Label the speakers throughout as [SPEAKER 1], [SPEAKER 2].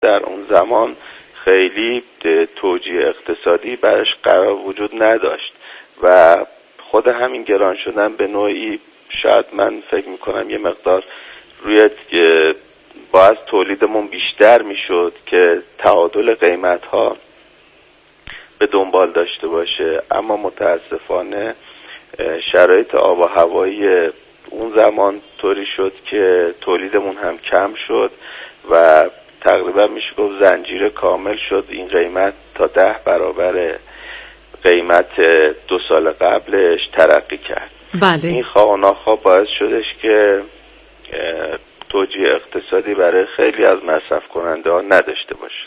[SPEAKER 1] در اون زمان خیلی توجیه اقتصادی برش قرار وجود نداشت و خود همین گران شدن به نوعی شاید من فکر میکنم یه مقدار روی باز تولیدمون بیشتر میشد که تعادل قیمت ها به دنبال داشته باشه، اما متاسفانه شرایط آب و هوایی اون زمان طوری شد که تولیدمون هم کم شد و تقریبا میشه گفت زنجیره کامل شد. این قیمت تا 10 برابر قیمت 2 سال قبلش ترقی کرد.
[SPEAKER 2] بله.
[SPEAKER 1] این خواه و ناخواه باعث شدش که توجیه اقتصادی برای خیلی از مصرف کننده ها نداشته باشه.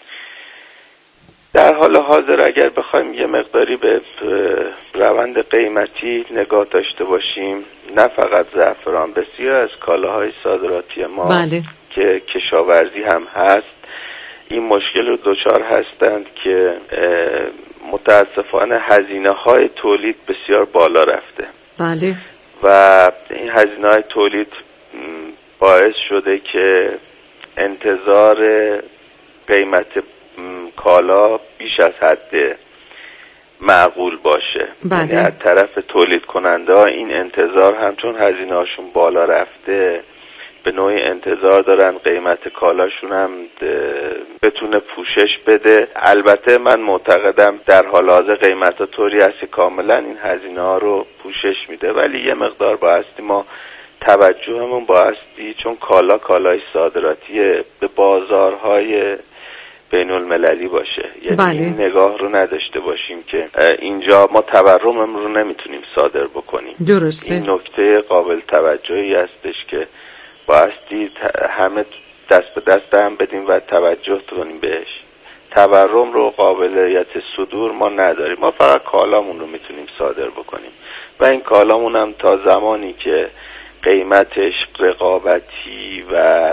[SPEAKER 1] در حال حاضر اگر بخوایم یه مقداری به روند قیمتی نگاه داشته باشیم، نه فقط زعفران، بسیار از کالاهای صادراتی ما
[SPEAKER 2] بله.
[SPEAKER 1] که کشاورزی هم هست این مشکل رو دچار هستند که متاسفانه هزینه های تولید بسیار بالا رفته.
[SPEAKER 2] بله.
[SPEAKER 1] و این هزینه های تولید باعث شده که انتظار قیمت کالا بیش از حد معقول باشه.
[SPEAKER 2] بله.
[SPEAKER 1] یعنی از طرف تولید کننده ها این انتظار هم چون هزینه هاشون بالا رفته به نوعی انتظار دارن قیمت کالاشون هم بتونه پوشش بده. البته من معتقدم در حال حاضر قیمت ها طوری هست که کاملا این هزینه ها رو پوشش میده، ولی یه مقدار بایستی ما توجهمون بایستی چون کالای صادراتی به بازارهای بین المللی باشه. یعنی
[SPEAKER 2] بله.
[SPEAKER 1] این نگاه رو نداشته باشیم که اینجا ما تورممون رو نمیتونیم صادر بکنیم.
[SPEAKER 2] درسته.
[SPEAKER 1] این نکته قابل توجهی هستش که بایستی همه دست به دست هم بدیم و توجه کنیم بهش. تورم رو قابلیت صدور ما نداریم، ما فقط کالامون رو میتونیم صادر بکنیم و این کالامون هم تا زمانی که قیمتش رقابتی و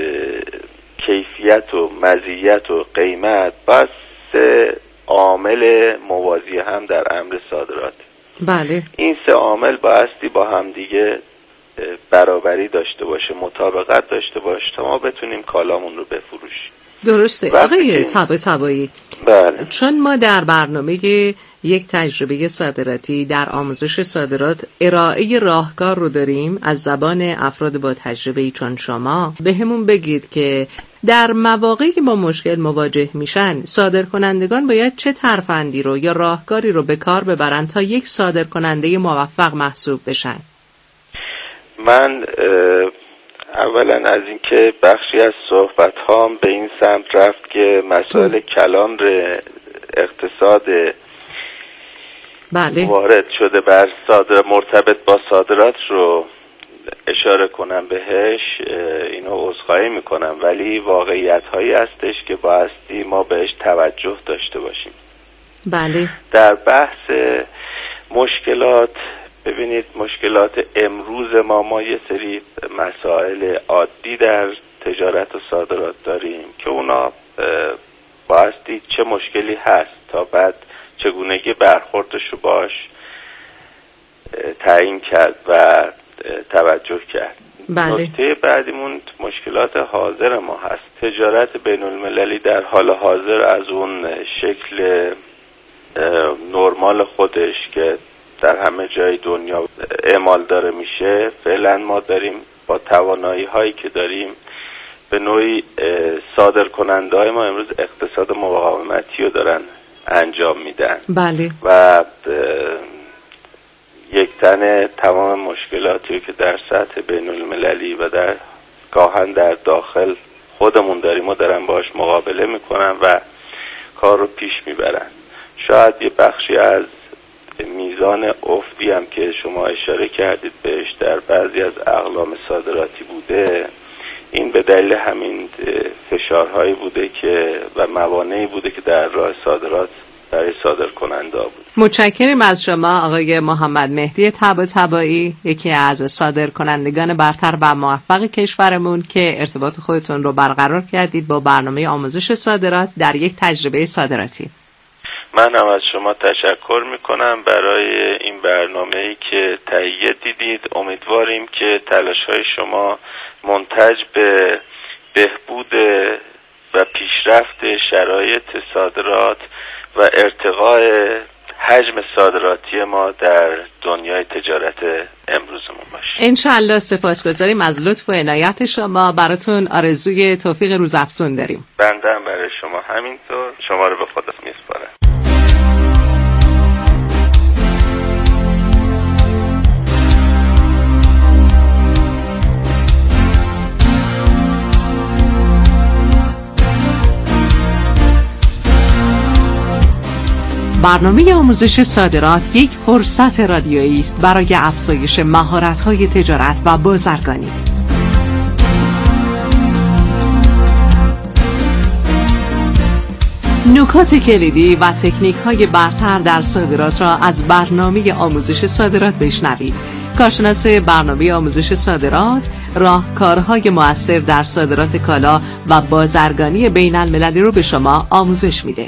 [SPEAKER 1] کیفیت و مزیت و قیمت بس عامل موازی هم در امر صادرات.
[SPEAKER 2] بله.
[SPEAKER 1] این 3 عامل بایستی با هم دیگه برابری داشته باشه، مطابقت داشته باشه تا ما بتونیم کالامون رو بفروشیم.
[SPEAKER 2] درسته. آقای طباطبایی،
[SPEAKER 1] بله.
[SPEAKER 2] چون ما در برنامه یک تجربه صادراتی در آموزش صادرات ارائه راهکار رو داریم از زبان افراد با تجربه چون شما، بهمون بگید که در مواقعی که با مشکل مواجه میشن صادرکنندگان باید چه ترفندی رو یا راهکاری رو به کار ببرن تا یک صادرکننده موفق محسوب بشن؟
[SPEAKER 1] من اولا از اینکه بخشی از صحبت هام به این سمت رفت که مسائل کلان اقتصاد
[SPEAKER 2] بله.
[SPEAKER 1] وارد شده بر مرتبط با صادرات رو اشاره کنم بهش، اینو عذرخواهی میکنم، ولی واقعیت هایی هستش که بایستی ما بهش توجه داشته باشیم.
[SPEAKER 2] بله.
[SPEAKER 1] در بحث مشکلات، ببینید مشکلات امروز ما یه سری مسائل عادی در تجارت و صادرات داریم که اونا بایستی چه مشکلی هست تا بعد چگونگی برخوردش رو باش تعیین کرد و توجه کرد.
[SPEAKER 2] بله.
[SPEAKER 1] نکته بعدیمون مشکلات حاضر ما هست. تجارت بین المللی در حال حاضر از اون شکل نرمال خودش که در همه جای دنیا اعمال داره میشه، فعلا ما داریم با توانایی هایی که داریم به نوعی صادر کننده های ما امروز اقتصاد مقاومتی رو دارن انجام میدن.
[SPEAKER 2] بله.
[SPEAKER 1] و یک تنه تمام مشکلاتی که در سطح بین المللی و در گاهن در داخل خودمون داریم و دارن باش مقابله میکنن و کار رو پیش میبرن. شاید یه بخشی از میزان افتی هم که شما اشاره کردید بهش در بعضی از اقلام صادراتی بوده، این به دلیل همین فشارهایی بوده که و موانعی بوده که در راه صادرات برای صادرکننده بود.
[SPEAKER 2] متشکرم از شما آقای محمد مهدی طباطبایی، یکی از صادرکنندگان برتر و موفق کشورمون که ارتباط خودتون رو برقرار کردید با برنامه آموزش صادرات در یک تجربه صادراتی.
[SPEAKER 1] من هم از شما تشکر میکنم برای این برنامه‌ای که تهیه دیدید. امیدواریم که تلاش‌های شما منتج به بهبود و پیشرفت شرایط صادرات و ارتقاء حجم صادراتی ما در دنیای تجارت امروزمون باشه.
[SPEAKER 2] انشالله. سپاسگزاریم از لطف و عنایت شما. براتون آرزوی توفیق روزافزون داریم.
[SPEAKER 1] بنده هم برای شما همینطور. شما رو به خدا میسپارم.
[SPEAKER 2] برنامه آموزش صادرات یک فرصت رادیویی است برای افزایش مهارت‌های تجارت و بازرگانی. نکات کلیدی و تکنیک‌های برتر در صادرات را از برنامه آموزش صادرات بشنوید. کارشناس برنامه آموزش صادرات راهکارهای مؤثر در صادرات کالا و بازرگانی بین المللی رو به شما آموزش میده.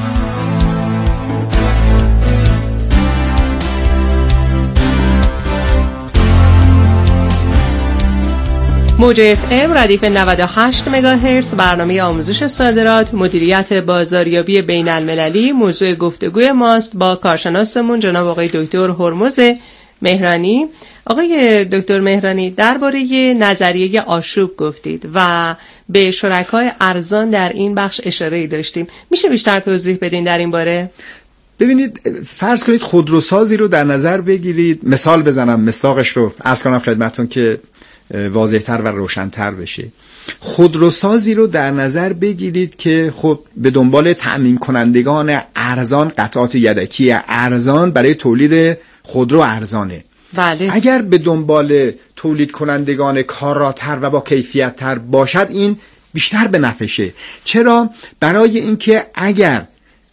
[SPEAKER 2] موج FM ردیف 98 مگاهرتز برنامه آموزش صادرات، مدیریت بازاریابی بین المللی موضوع گفتگوی ماست با کارشناسمون جناب آقای دکتر هرمز مهرانی. آقای دکتر مهرانی، درباره نظریه آشوب گفتید و به شرکای ارزان در این بخش اشاره داشتیم. میشه بیشتر توضیح بدین در این باره؟
[SPEAKER 3] ببینید، فرض کنید خودروسازی رو در نظر بگیرید. مثال بزنم، مصداقش رو عرض کنم خدمتتون که واضح‌تر و روشن‌تر بشه. خودروسازی رو در نظر بگیرید که خب به دنبال تأمین کنندگان ارزان، قطعات یدکی ارزان برای تولید خودرو ارزانه.
[SPEAKER 2] بله.
[SPEAKER 3] اگر به دنبال تولید کنندگان کاراتر و با کیفیت‌تر باشد، این بیشتر به نفعشه. چرا؟ برای اینکه اگر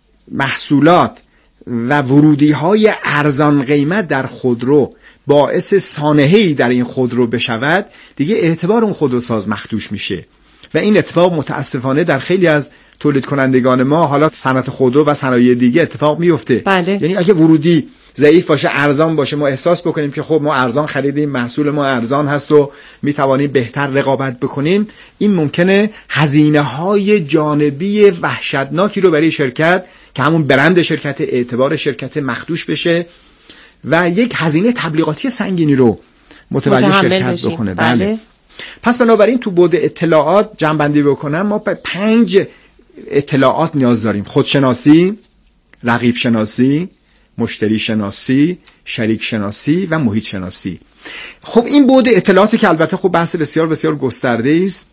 [SPEAKER 3] محصولات و ورودی‌های ارزان قیمت در خودرو باعث سانحه‌ای در این خودرو بشود، دیگه اعتبار اون خودروساز مخدوش میشه و این اتفاق متاسفانه در خیلی از تولید کنندگان ما، حالا صنعت خودرو و صنایع دیگه اتفاق میفته.
[SPEAKER 2] بله.
[SPEAKER 3] یعنی اگه ورودی ضعیف باشه، ارزان باشه، ما احساس بکنیم که خب ما ارزان خریدیم، محصول ما ارزان هست و میتوانیم بهتر رقابت بکنیم، این ممکنه هزینه‌های جانبی وحشتناکی رو برای شرکت که همون برند شرکت، اعتبار شرکت مخدوش بشه و یک هزینه تبلیغاتی سنگینی رو متوجه شرکت بکنه. بله. پس بنابراین تو بعد اطلاعات جمع‌بندی بکنم، ما 5 اطلاعات نیاز داریم: خودشناسی، رقیب شناسی، مشتری شناسی، شریک شناسی و محیط شناسی. خب این بعد اطلاعاتی که البته خب بحث بسیار بسیار گسترده است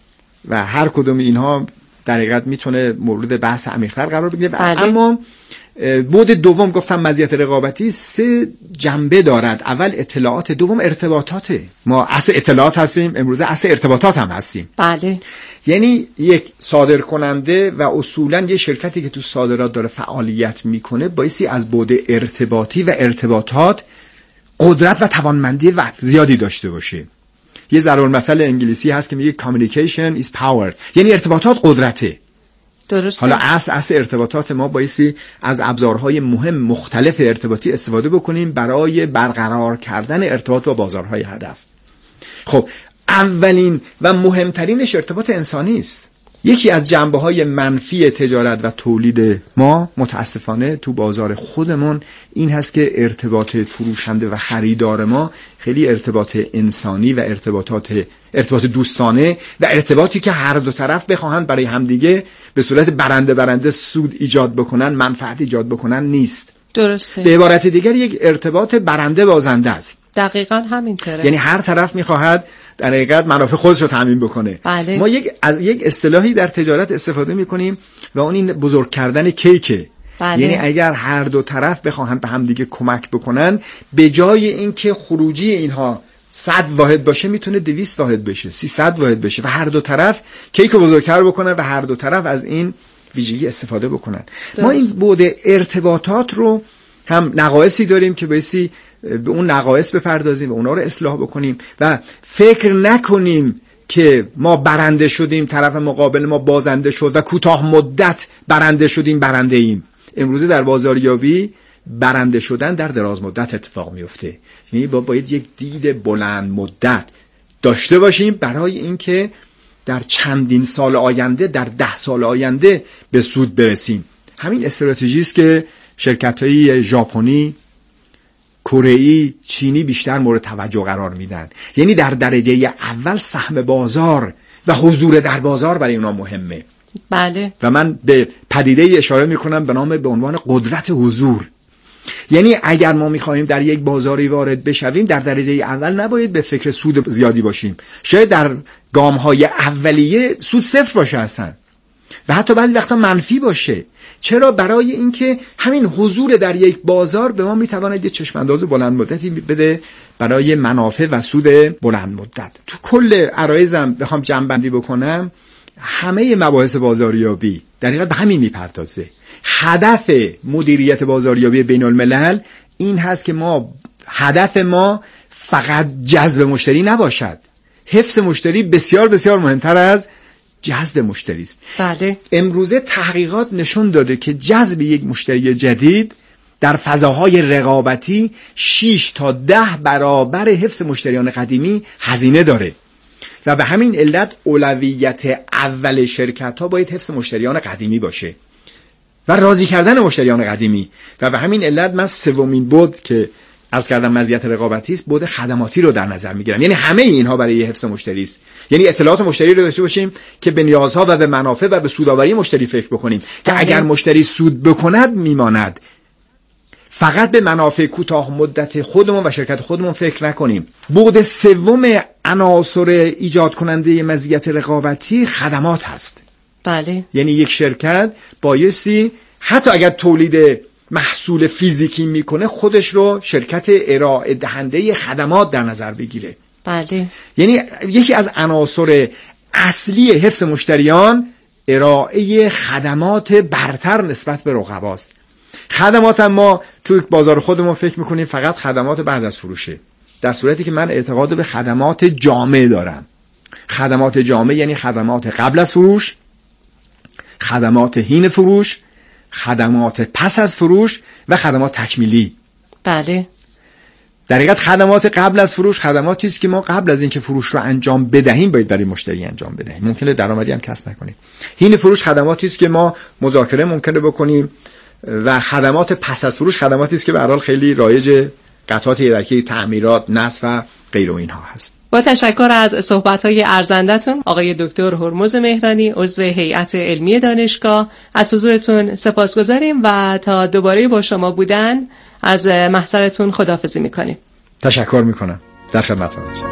[SPEAKER 3] و هر کدوم اینها در حقیقت میتونه مورد بحث عمیق‌تر قرار بگیره. اما بعد دوم گفتم مزیت رقابتی 3 جنبه دارد. اول اطلاعات، دوم ارتباطاته. ما اصل اطلاعات هستیم، امروزه اصل ارتباطات هم هستیم.
[SPEAKER 2] بله.
[SPEAKER 3] یعنی یک صادر کننده و اصولاً یه شرکتی که تو صادرات داره فعالیت میکنه بایستی از بعد ارتباطی و ارتباطات قدرت و توانمندی و زیادی داشته باشه. یه ضرب‌المثل انگلیسی هست که میگه communication is power، یعنی ارتباطات قدرته.
[SPEAKER 2] درسته.
[SPEAKER 3] حالا اصل ارتباطات ما بایستی از ابزارهای مهم مختلف ارتباطی استفاده بکنیم برای برقرار کردن ارتباط با بازارهای هدف. خب اولین و مهمترینش ارتباط انسانی است. یکی از جنبه‌های منفی تجارت و تولید ما متاسفانه تو بازار خودمون این هست که ارتباط فروشنده و خریدار ما خیلی ارتباط انسانی و ارتباط دوستانه و ارتباطی که هر دو طرف بخواهند برای همدیگه به صورت برنده سود ایجاد بکنن، منفعت ایجاد بکنن نیست.
[SPEAKER 2] درسته.
[SPEAKER 3] به عبارت دیگر یک ارتباط برنده بازنده است.
[SPEAKER 2] دقیقاً همینطوره.
[SPEAKER 3] یعنی هر طرف میخواهد در حقیقت منافع خودش رو تامین بکنه.
[SPEAKER 2] بله.
[SPEAKER 3] ما از یک اصطلاحی در تجارت استفاده میکنیم و اون این بزرگ کردن کیکه.
[SPEAKER 2] بله.
[SPEAKER 3] یعنی اگر هر دو طرف بخواهند به هم دیگه کمک بکنن، به جای اینکه خروجی اینها 100 واحد باشه میتونه 200 واحد بشه، 300 واحد بشه و هر دو طرف کیک رو بزرگتر بکنن و هر دو طرف از این ویژگی استفاده بکنن. ما این بعد ارتباطات رو هم نقایصی داریم که بایستی به اون نقایص بپردازیم و اونا رو اصلاح بکنیم و فکر نکنیم که ما برنده شدیم، طرف مقابل ما بازنده شد و کوتاه مدت برنده شدیم، برنده ایم. امروزه در بازاریابی برنده شدن در دراز مدت اتفاق میفته. یعنی باید یک دید بلند مدت داشته باشیم برای اینکه در چندین سال آینده، در 10 سال آینده به سود برسیم. همین استراتژی است که شرکت‌های ژاپنی، کره‌ای، چینی بیشتر مورد توجه قرار میدن. یعنی در درجه اول سهم بازار و حضور در بازار برای اونا مهمه.
[SPEAKER 2] بله.
[SPEAKER 3] و من به پدیده اشاره میکنم به عنوان قدرت حضور. یعنی اگر ما میخواهیم در یک بازاری وارد بشویم، در درجه اول نباید به فکر سود زیادی باشیم. شاید در گام‌های اولیه سود 0 باشه اصلا و حتی بعضی وقتا منفی باشه. چرا؟ برای اینکه همین حضور در یک بازار به ما میتواند یه چشمانداز بلند مدتی بده برای منافع و سود بلند مدت. تو کل عرایزم بخوام جمع‌بندی بکنم، همه مباحث بازاریابی در حقیقت به همین میپردازه. هدف مدیریت بازاریابی بین الملل این هست که هدف ما فقط جذب مشتری نباشد. حفظ مشتری بسیار بسیار مهمتر از جذب مشتری است.
[SPEAKER 2] بله.
[SPEAKER 3] امروزه تحقیقات نشون داده که جذب یک مشتری جدید در فضاهای رقابتی 6 تا 10 برابر حفظ مشتریان قدیمی هزینه داره و به همین علت اولویت اول شرکت‌ها باید حفظ مشتریان قدیمی باشه و راضی کردن مشتریان قدیمی. و به همین علت من سومین بود که از کردم مزیت رقابتی است، بود خدماتی رو در نظر میگیرم. یعنی همه اینها برای حفظ مشتری است. یعنی اطلاعات مشتری رو داشته باشیم که به نیازها و به منافع و به سودآوری مشتری فکر بکنیم که اگر مشتری سود بکند میماند. فقط به منافع کوتاه مدت خودمون و شرکت خودمون فکر نکنیم. بعد سوم عناصر ایجاد کننده مزیت رقابتی خدمات هست.
[SPEAKER 2] بله.
[SPEAKER 3] یعنی یک شرکت بایستی حتی اگر تولید محصول فیزیکی میکنه خودش رو شرکت ارائه دهنده خدمات در نظر بگیره.
[SPEAKER 2] بله.
[SPEAKER 3] یعنی یکی از عناصر اصلی حفظ مشتریان ارائه خدمات برتر نسبت به رقباست. خدمات ما تو بازار خودمون فکر میکنیم فقط خدمات بعد از فروشه، در صورتی که من اعتقاد به خدمات جامع دارم. خدمات جامع یعنی خدمات قبل از فروش، خدمات حین فروش، خدمات پس از فروش و خدمات تکمیلی.
[SPEAKER 2] بله.
[SPEAKER 3] در حقیقت خدمات قبل از فروش خدماتی است که ما قبل از اینکه فروش رو انجام بدهیم باید برای مشتری انجام بدهیم. ممکنه درآمدی هم کسب نکنیم. حین فروش خدماتی است که ما مذاکره ممکنه بکنیم و خدمات پس از فروش خدماتی است که به هر حال خیلی رایج، قطعات یدکی، تعمیرات، نصب و غیر اینها هست.
[SPEAKER 2] با تشکر از صحبت‌های ارزندتون آقای دکتر هرمز مهرانی، عضو هیئت علمی دانشگاه، از حضورتون سپاسگزاریم و تا دوباره با شما بودن از محضرتون خداحافظی می‌کنیم.
[SPEAKER 3] تشکر می‌کنم. در خدمتتون هستم.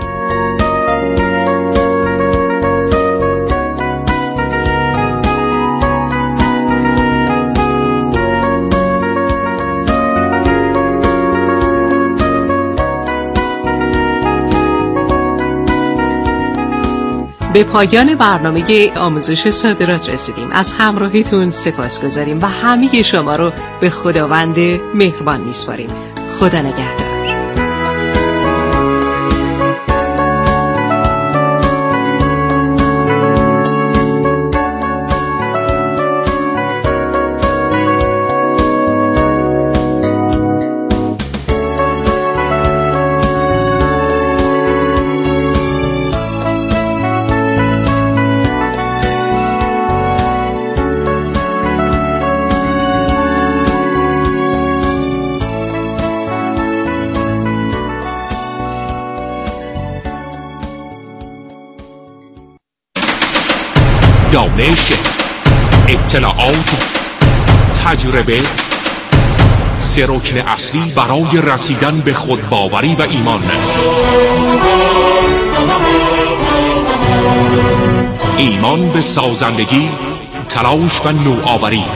[SPEAKER 2] به پایان برنامه آموزش صادرات رسیدیم. از همراهیتون سپاسگزاریم و همه شما رو به خداوند مهربان میسپاریم. خدا نگهدار.
[SPEAKER 4] دانش، اطلاعات، تجربه، سه رکن اصلی برای رسیدن به خودباوری و ایمان. ایمان به سازندگی، تلاش و نوآوری.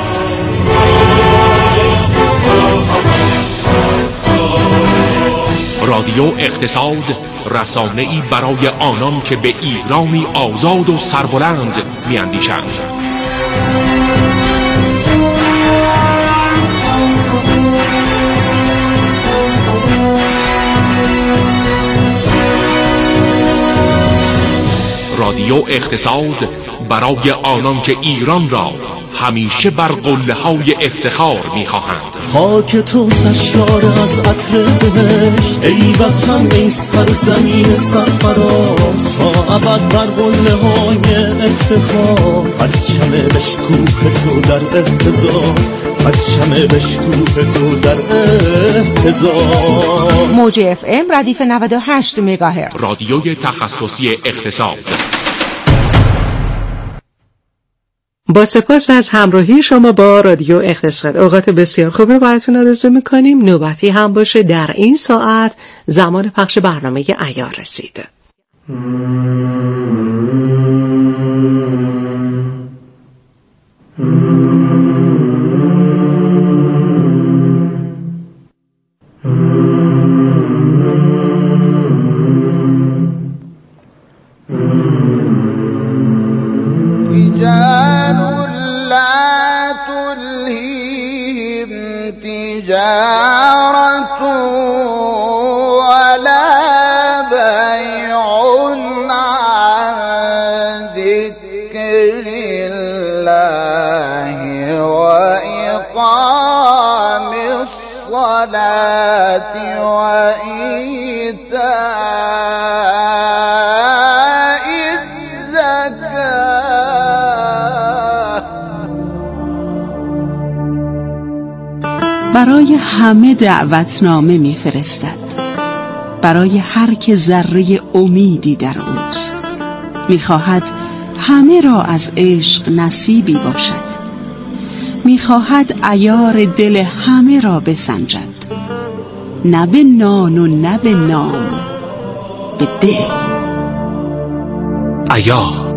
[SPEAKER 4] رادیو اقتصاد، رسانه‌ای برای آنان که به ایرانی آزاد و سربلند می‌اندیشند. رادیو اقتصاد برای آنان که ایران را همیشه بر قله‌های افتخار می‌خواهند.
[SPEAKER 5] خاک تو سرشار از عطر بهشت، ای وطن ای سرزمین سرفراز، تا ابد بر قله‌های افتخار، پرچم بشکوه تو در اهتزاز، پرچم بشکوه تو در اهتزاز.
[SPEAKER 6] موج اف ام ردیف 98 مگاهرتز،
[SPEAKER 4] رادیوی تخصصی اقتصاد.
[SPEAKER 2] با سپاس از همراهی شما با رادیو اقتصاد، اوقات بسیار خوبی رو براتون آرزو می‌کنیم. نوبتی هم باشه در این ساعت زمان پخش برنامه عیار رسید.
[SPEAKER 7] تجارة ولا بيع عن ذكر الله وإقام الصلاة وإيتاء الزكاة.
[SPEAKER 8] برای همه دعوتنامه میفرستد، برای هر که ذره امیدی در اوست. میخواهد همه را از عشق نصیبی باشد، میخواهد عیار دل همه را بسنجد، نه به نان و نه به نام، به دل.
[SPEAKER 4] عیار.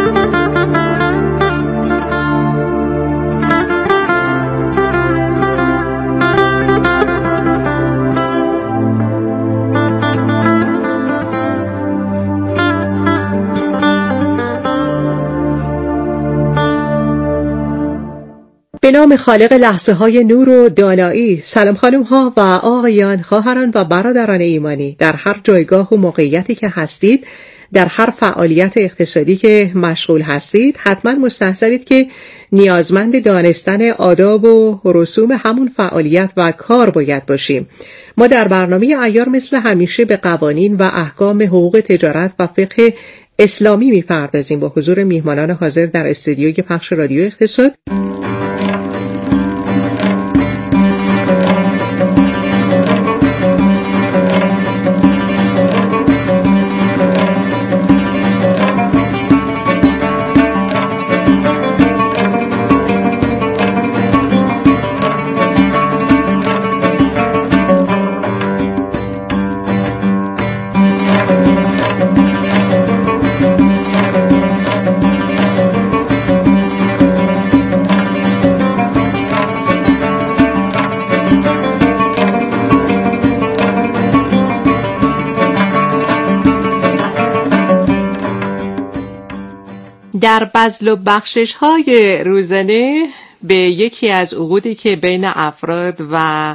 [SPEAKER 2] به نام خالق لحظه های نور و دانایی. سلام خانم ها و آقایان، خواهران و برادران ایمانی، در هر جایگاه و موقعیتی که هستید، در هر فعالیت اقتصادی که مشغول هستید، حتما مستحضرید که نیازمند دانستن آداب و رسوم همون فعالیت و کار باید باشیم. ما در برنامه عیار مثل همیشه به قوانین و احکام حقوق تجارت و فقه اسلامی میپردازیم با حضور میهمانان حاضر در استودیوی پخش رادیو اقتصاد. در بذل و بخشش های روزانه به یکی از عقودی که بین افراد و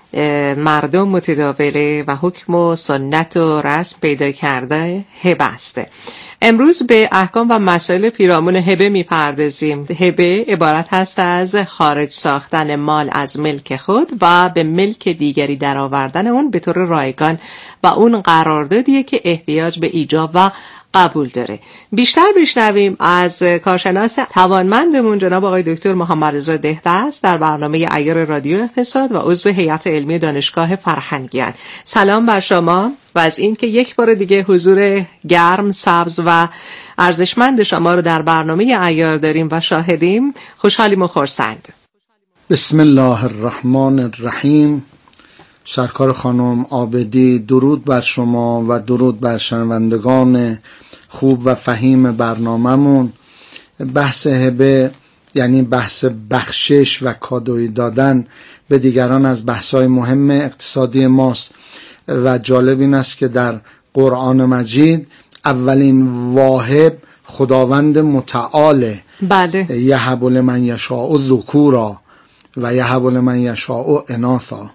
[SPEAKER 2] مردم متداوله و حکم و سنت و رسم پیدا کرده هبه است. امروز به احکام و مسائل پیرامون هبه میپردازیم. هبه عبارت هست از خارج ساختن مال از ملک خود و به ملک دیگری درآوردن اون به طور رایگان و اون قراردادیه که احتیاج به ایجاب و قبول داره. بیشتر بشنویم از کارشناس توانمندمون جناب آقای دکتر محمد رضا دهدست در برنامه عیار رادیو اقتصاد و عضو هیئت علمی دانشگاه فرهنگیان. سلام بر شما و از این که یک بار دیگه حضور گرم، سبز و ارزشمند شما رو در برنامه عیار داریم و شاهدیم، خوشحالیم و خرسند.
[SPEAKER 9] بسم الله الرحمن الرحیم. سرکار خانم عابدی، درود بر شما و درود بر شنوندگان خوب و فهیم برنامه‌مون. بحث هبه یعنی بحث بخشش و کادویی دادن به دیگران از بحث‌های مهم اقتصادی ماست و جالب این است که در قرآن مجید اولین واهب خداوند متعاله.
[SPEAKER 2] بله.
[SPEAKER 9] یهب لمن یشاء ذکورا و یهب لمن یشاء اناثا.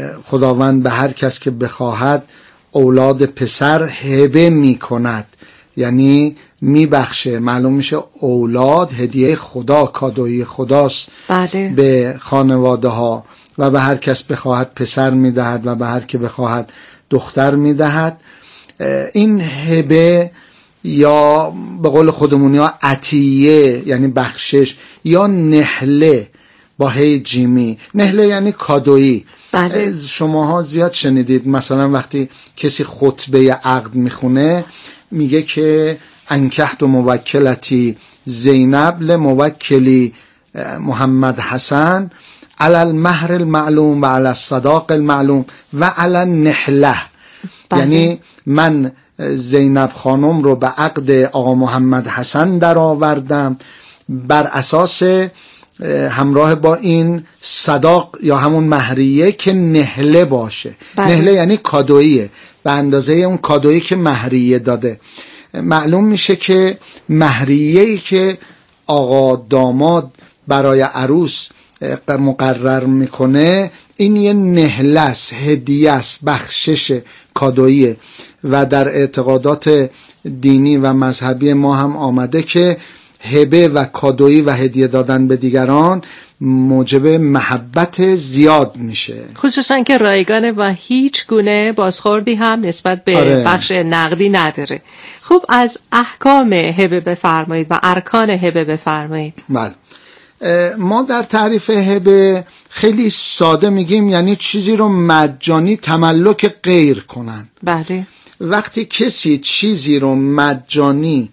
[SPEAKER 9] خداوند به هر کس که بخواهد اولاد پسر هبه می کند یعنی میبخشه. معلوم میشه اولاد هدیه خدا، کادوی خداست
[SPEAKER 2] بله. به
[SPEAKER 9] خانواده ها و به هر کس بخواهد پسر میدهد و به هر که بخواهد دختر میدهد. این هبه یا به قول خودمونی ها عطیه یعنی بخشش، یا نهله با هی جیمی. نهله یعنی کادویی.
[SPEAKER 2] بله.
[SPEAKER 9] شماها زیاد شنیدید مثلا وقتی کسی خطبه عقد میخونه میگه که انکحت و موکلتی زینب لموکلی محمد حسن علی المهر المعلوم و علی الصداق المعلوم و علی النحله. یعنی من زینب خانم رو به عقد آقا محمد حسن در آوردم بر اساس همراه با این صداق یا همون مهریه که نهله باشه. نهله یعنی کادوییه، به اندازه اون کادویی که مهریه داده. معلوم میشه که مهریه‌ای که آقا داماد برای عروس مقرر میکنه این یه نهله است، هدیه است، بخشش، کادوییه. و در اعتقادات دینی و مذهبی ما هم آمده که هبه و کادویی و هدیه دادن به دیگران موجب محبت زیاد میشه،
[SPEAKER 2] خصوصا که رایگانه و هیچ گونه بازخوردی هم نسبت به بخش نقدی نداره. خب از احکام هبه بفرمایید و ارکان هبه بفرمایید.
[SPEAKER 9] بله، ما در تعریف هبه خیلی ساده میگیم یعنی چیزی رو مجانی تملک غیر کنن.
[SPEAKER 2] بله.
[SPEAKER 9] وقتی کسی چیزی رو مجانی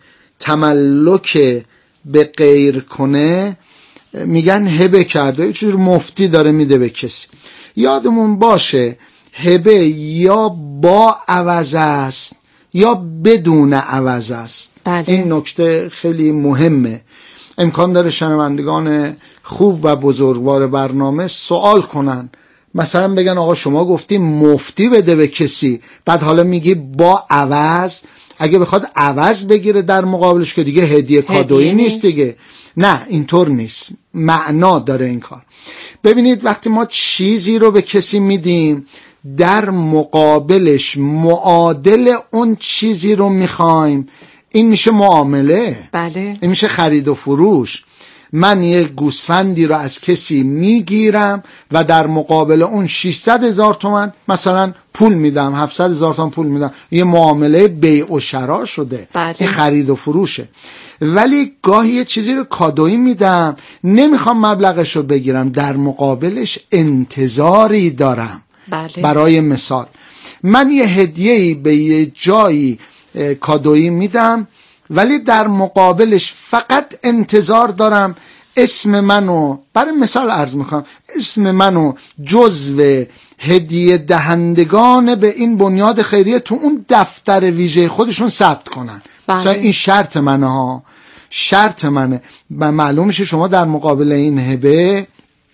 [SPEAKER 9] تملک به غیر کنه میگن هبه کرده، یه چیزی رو مفتی داره میده به کسی. یادمون باشه هبه یا با عوض است یا بدون عوض است.
[SPEAKER 2] بله.
[SPEAKER 9] این نکته خیلی مهمه. امکان داره شنوندگان خوب و بزرگوار برنامه سوال کنن، مثلا بگن آقا شما گفتی مفتی بده به کسی، بعد حالا میگی با عوض. اگه بخواد عوض بگیره در مقابلش که دیگه هدیه کادویی نیست دیگه. نه، اینطور نیست، معنا داره این کار. ببینید وقتی ما چیزی رو به کسی میدیم در مقابلش معادل اون چیزی رو میخوایم، این میشه معامله.
[SPEAKER 2] بله.
[SPEAKER 9] این میشه خرید و فروش. من یک گوسفندی رو از کسی میگیرم و در مقابل اون 600,000 تومان مثلا پول میدم، 700,000 تومان پول میدم. یه معامله بیع و شرا شده.
[SPEAKER 2] بله.
[SPEAKER 9] این خرید و فروشه. ولی گاهی یه چیزی رو کادویی میدم، نمیخوام مبلغش رو بگیرم، در مقابلش انتظاری دارم.
[SPEAKER 2] بله.
[SPEAKER 9] برای مثال من یه هدیه‌ای به یه جایی کادویی میدم ولی در مقابلش فقط انتظار دارم اسم منو، برای مثال عرض میکنم، اسم منو جزو هدیه دهندگان به این بنیاد خیریه تو اون دفتر ویژه خودشون ثبت کنن.
[SPEAKER 2] بله.
[SPEAKER 9] این شرط منه ها، شرط منه. و معلوم میشه شما در مقابل این هبه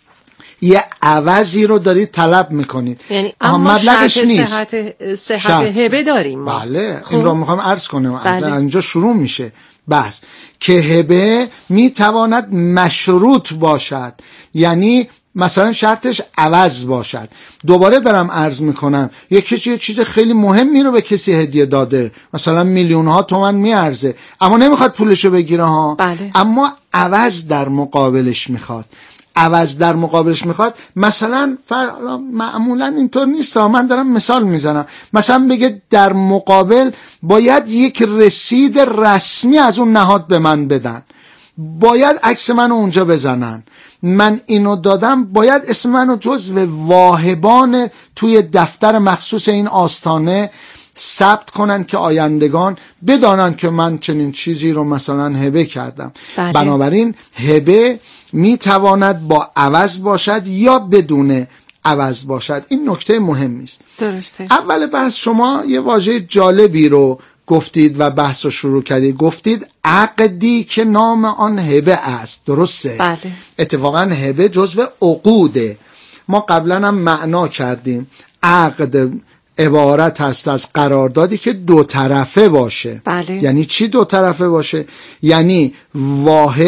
[SPEAKER 9] یه عوضی رو دارید طلب میکنید،
[SPEAKER 2] یعنی اما
[SPEAKER 9] مبلغش نیست.
[SPEAKER 2] صحت هبه داریم ما.
[SPEAKER 9] بله.
[SPEAKER 2] خب.
[SPEAKER 9] این رو میخوام عرض کنم.
[SPEAKER 2] بله.
[SPEAKER 9] اینجا شروع میشه بس که هبه میتواند مشروط باشد، یعنی مثلا شرطش عوض باشد. دوباره دارم عرض میکنم یکی یه چیز خیلی مهمی رو به کسی هدیه داده، مثلا میلیون ها تومان میارزه، اما نمیخواد پولشو بگیره ها.
[SPEAKER 2] بله.
[SPEAKER 9] اما عوض در مقابلش میخواد. عوض در مقابلش میخواد. مثلا معمولا اینطور نیست، من دارم مثال میزنم، مثلا بگه در مقابل باید یک رسید رسمی از اون نهاد به من بدن، باید عکس منو اونجا بزنن، من اینو دادم، باید اسم منو جزو واهبان توی دفتر مخصوص این آستانه ثبت کنن که آیندگان بدانن که من چنین چیزی رو مثلا هبه کردم.
[SPEAKER 2] بله.
[SPEAKER 9] بنابراین هبه میتواند با عوض باشد یا بدون عوض باشد. این نکته مهمی است.
[SPEAKER 2] درسته.
[SPEAKER 9] اول بحث شما یه واژه جالبی رو گفتید و بحث رو شروع کردید، گفتید عقدی که نام آن هبه است. درسته؟
[SPEAKER 2] بله.
[SPEAKER 9] اتفاقا هبه جزو عقوده. ما قبلا هم معنا کردیم عقد عبارت هست از قراردادی که دو طرفه باشه.
[SPEAKER 2] بله.
[SPEAKER 9] یعنی چی دو طرفه باشه؟ یعنی واهب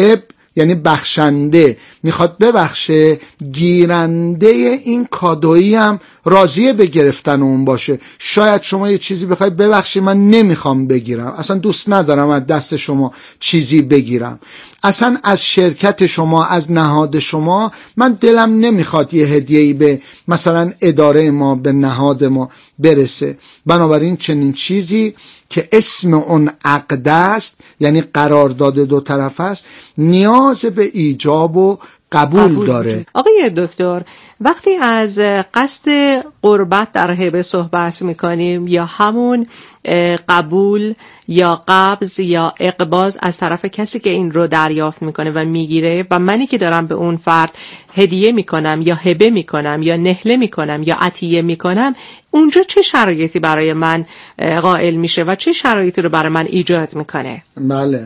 [SPEAKER 9] یعنی بخشنده میخواد ببخشه، گیرنده این کادویی هم راضیه به گرفتن اون باشه. شاید شما یه چیزی بخوای ببخشی، من نمیخوام بگیرم، اصلا دوست ندارم از دست شما چیزی بگیرم، اصلا از شرکت شما، از نهاد شما من دلم نمیخواد یه هدیه‌ای به مثلا اداره ما، به نهاد ما برسه. بنابراین چنین چیزی که اسم اون عقد است، یعنی قرارداد دو طرف است، نیاز به ایجاب و قبول داره.
[SPEAKER 2] آقای دکتر، وقتی از قصد قربت در هبه صحبت میکنیم یا همون قبول یا قبض یا اقباض از طرف کسی که این رو دریافت میکنه و میگیره و منی که دارم به اون فرد هدیه میکنم یا هبه میکنم یا نهله میکنم یا عطیه میکنم، اونجا چه شرایطی برای من قائل میشه و چه شرایطی رو برای من ایجاد میکنه؟
[SPEAKER 9] بله،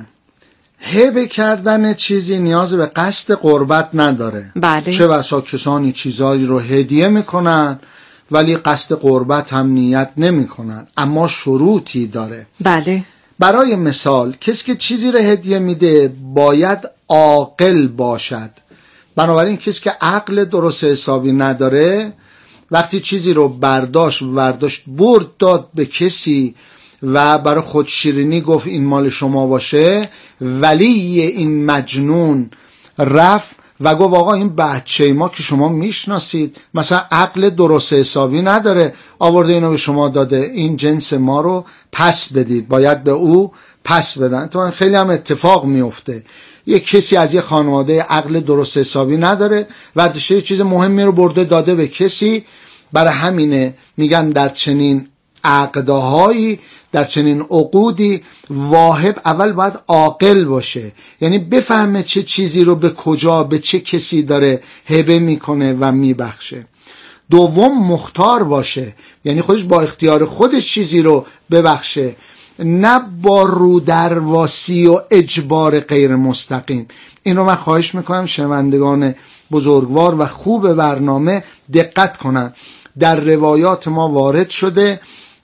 [SPEAKER 9] هبه کردن چیزی نیاز به قصد قربت نداره.
[SPEAKER 2] بله.
[SPEAKER 9] چه بسا کسانی چیزایی رو هدیه میکنن ولی قصد قربت هم نیت نمیکنن، اما شروطی داره.
[SPEAKER 2] بله.
[SPEAKER 9] برای مثال کسی که چیزی رو هدیه میده باید عاقل باشد. بنابراین کسی که عقل درست حسابی نداره وقتی چیزی رو برداشت برد داد به کسی و برای خود شیرینی گفت این مال شما باشه، ولی این مجنون رفت و گفت آقا این بچه ما که شما میشناسید مثلا عقل درست حسابی نداره، آورده اینو به شما داده، این جنس ما رو پس بدید، باید به او پس بدن. تو خیلی هم اتفاق میفته، یه کسی از یه خانواده عقل درست حسابی نداره، وردشه چیز مهمی رو برده داده به کسی. برای همینه میگن در چنین عقدهایی، در چنین عقودی، واهب اول باید عاقل باشه، یعنی بفهمه چه چیزی رو به کجا، به چه کسی داره هبه میکنه و میبخشه. دوم مختار باشه، یعنی خودش با اختیار خودش چیزی رو ببخشه، نه با رودرواسی و اجبار غیر مستقیم. این رو من خواهش میکنم شنوندگان بزرگوار و خوب برنامه دقت کنن. در روایات ما وارد شده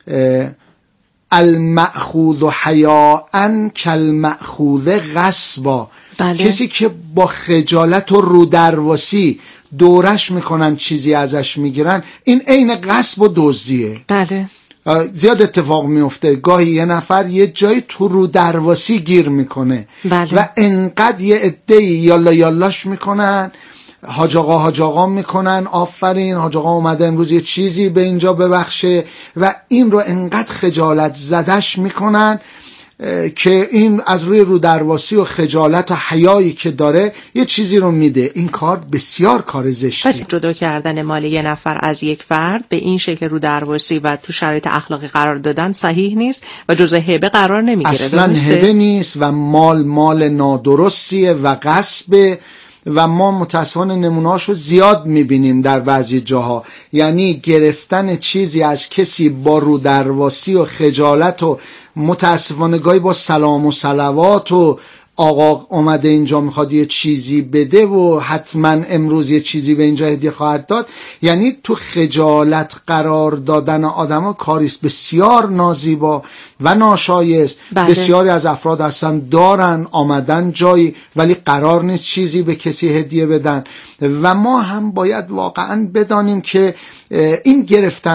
[SPEAKER 9] المأخوذ حیاء کالمأخوذ غصبا.
[SPEAKER 2] بله.
[SPEAKER 9] کسی که با خجالت و رودرواسی دورش میکنن چیزی ازش میگیرن، این عین غصب و دزدیه.
[SPEAKER 2] بله.
[SPEAKER 9] زیاد اتفاق میفته، گاهی یه نفر یه جایی تو رودرواسی گیر میکنه.
[SPEAKER 2] بله.
[SPEAKER 9] و انقدر یه عده‌ای یالا یالاش میکنن، حاج آقا میکنن، آفرین حاج آقا اومده امروز یه چیزی به اینجا ببخشه، و این رو انقدر خجالت زدش میکنن که این از روی رودرواسی و خجالت و حیایی که داره یه چیزی رو میده. این کار بسیار کار زشتی.
[SPEAKER 2] پس جدا کردن مال یه نفر از یک فرد به این شکل رودرواسی و تو شرایط اخلاقی قرار دادن صحیح نیست و جزء هبه قرار نمیگیره.
[SPEAKER 9] اصلا هبه نیست و مال نادرستیه و غصبه و ما متاسفانه نمونه‌هاشو زیاد میبینیم در بعضی جاها. یعنی گرفتن چیزی از کسی با رودرواسی و خجالت و متاسفانه گاهی با سلام و صلوات و آقا اومده اینجا میخواد یه چیزی بده و حتما امروز یه چیزی به اینجا هدیه خواهد داد. یعنی تو خجالت قرار دادن آدما کاریست بسیار نازیبا و ناشایست.
[SPEAKER 2] بله.
[SPEAKER 9] بسیاری از افراد هستن دارن آمدن جایی ولی قرار نیست چیزی به کسی هدیه بدن و ما هم باید واقعا بدانیم که این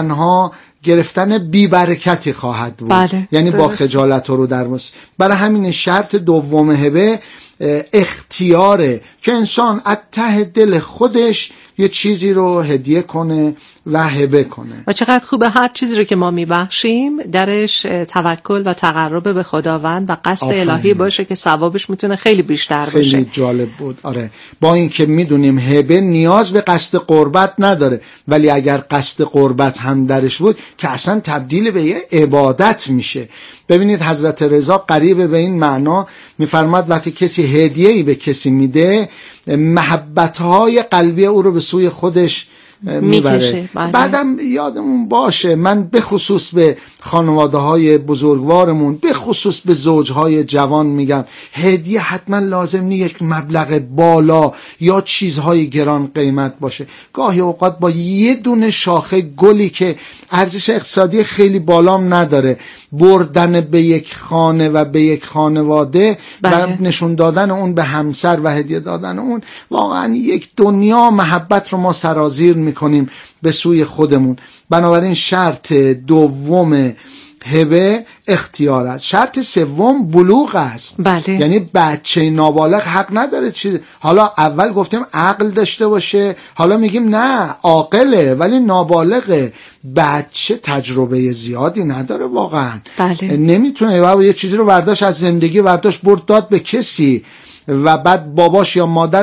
[SPEAKER 9] گرفتن بی برکتی خواهد بود.
[SPEAKER 2] بله.
[SPEAKER 9] یعنی با خجالت رو درموس. برای همین شرط دوم هبه اختیاره که انسان از ته دل خودش یه چیزی رو هدیه کنه و هبه کنه.
[SPEAKER 2] و چقدر خوبه هر چیزی رو که ما میبخشیم درش توکل و تقرب به خداوند و قصد الهی باشه که ثوابش میتونه خیلی بیشتر باشه.
[SPEAKER 9] خیلی جالب بود. آره، با اینکه میدونیم هبه نیاز به قصد قربت نداره، ولی اگر قصد قربت هم درش بود که اصلا تبدیل به یه عبادت میشه. ببینید حضرت رضا قریب به این معنا میفرماد وقتی کسی هدیه‌ای به کسی میده محبت‌های قلبی او رو به سوی خودش میبره. بعدم یادمون باشه، من به خصوص به خانواده های بزرگوارمون، به خصوص به زوجهای جوان میگم هدیه حتما لازم نیست یک مبلغ بالا یا چیزهای گران قیمت باشه. گاهی اوقات با یه دونه شاخه گلی که ارزش اقتصادی خیلی بالام نداره، بردن به یک خانه و به یک خانواده و نشون دادن اون به همسر و هدیه دادن اون، واقعا یک دنیا محبت رو ما سرازیر میکنیم به سوی خودمون. بنابراین شرط دوم هبه اختیار است. شرط سوم بلوغ است.
[SPEAKER 2] بله.
[SPEAKER 9] یعنی بچه نابالغ حق نداره چیز. حالا اول گفتیم عقل داشته باشه، حالا میگیم نه عاقله ولی نابالغه. بچه تجربه زیادی نداره واقعا.
[SPEAKER 2] بله.
[SPEAKER 9] نمیتونه یه چیزی رو برداشت از زندگی برداشت برد داد به کسی و بعد باباش یا مادر